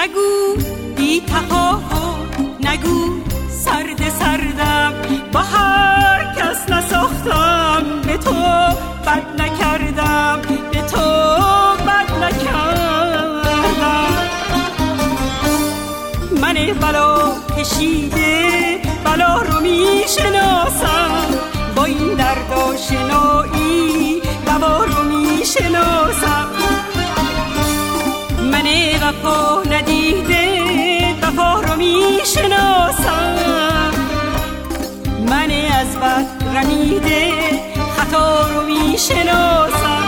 نگو بی تفاهم، نگو سرد سردم، با هر کس نساختم، به تو بد نکردم، به تو بد نکردم. من بلا کشیده بلا رو می شناسم، با این درد آشنایی دوا رو می شناسم. من وفا ندیده وفا رو می شناسم، من از بد رمیده خطا رو می شناسم.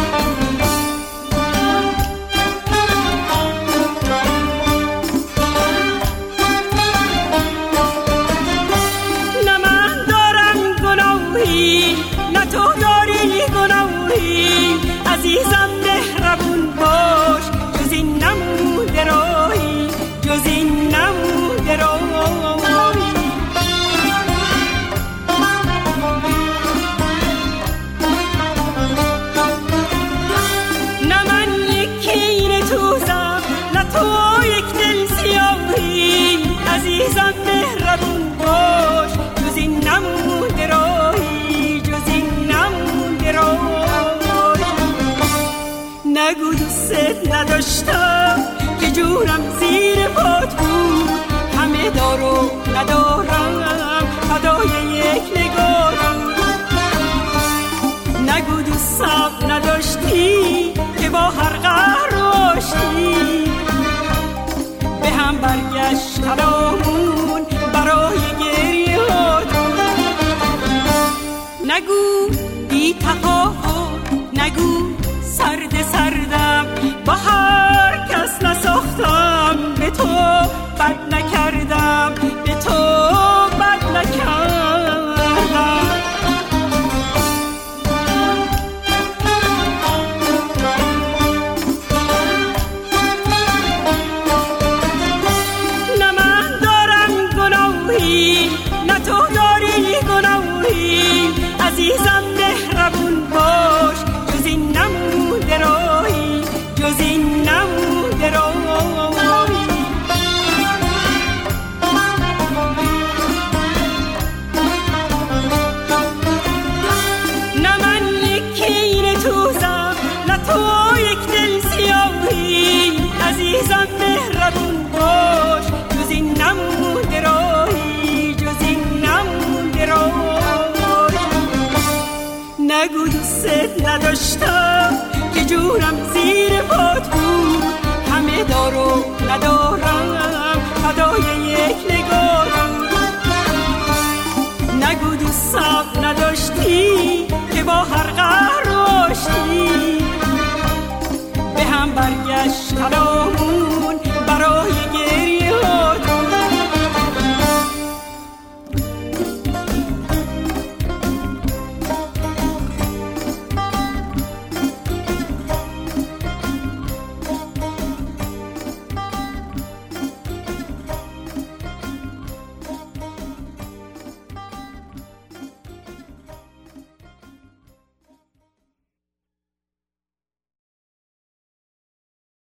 نه من دارم گناهی، نه تو داری گناهی، عزیزم مهربون باش، جز این نموده راهی، جز این نموده راهی. نه من یک کینه توزم، نه تو یک دل سیاهی، عزیزم مهربون باش، جز این نموده راهی، جز این نموده راهی. نگو دوست نداشتم که جونم زیر پات بود، همه دارو ندارم فدای یک نگارم. نگو دوستم نداشتی که با هر قهر آشتی، به هم برگشت تلامون برای گریه هاتون. نگو بی تفاهم، نگو سرد سردم، با هر کس نساختم، به تو بد نکردم، به تو بد نکردم. نه من دارم گناهی، نه تو داری گناهی، عزیزم مهربون باش، جز این نموده راهی، جز این نموده راهی. نه من یک کینه توزم، نه تو یک دل سیاهی، عزیزم مهربون باش، جز این نموده راهی، جز این نموده راهی. نگو دوست نداشتم